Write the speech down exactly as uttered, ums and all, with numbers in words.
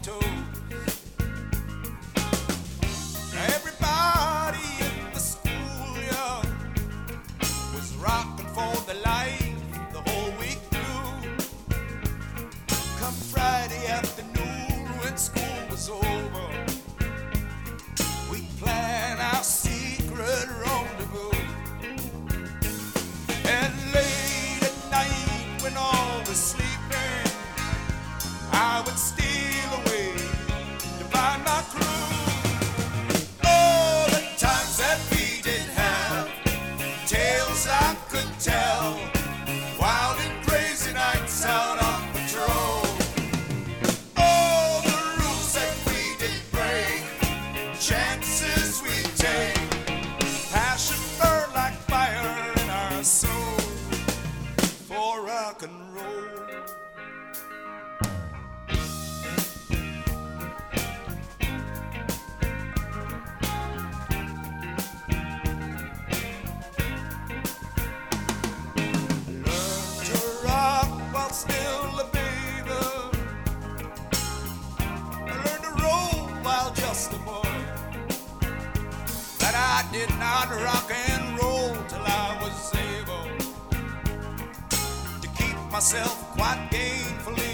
toes. Now everybody in the schoolyard was rocking for the life the whole week through. Come Friday afternoon when school was over, we'd plan our secret rendezvous. And late at night when all was sleeping, I would steal away to find my crew. Oh, the times that we did have, tales I could tell, wild and crazy nights out on patrol. Oh, the rules that we did break, chances we take, passion burned like fire in our soul for rock and roll. Learn to rock while still a baby. I learned to roll while just a boy. But I did not rock and roll till I was able to keep myself quite gainfully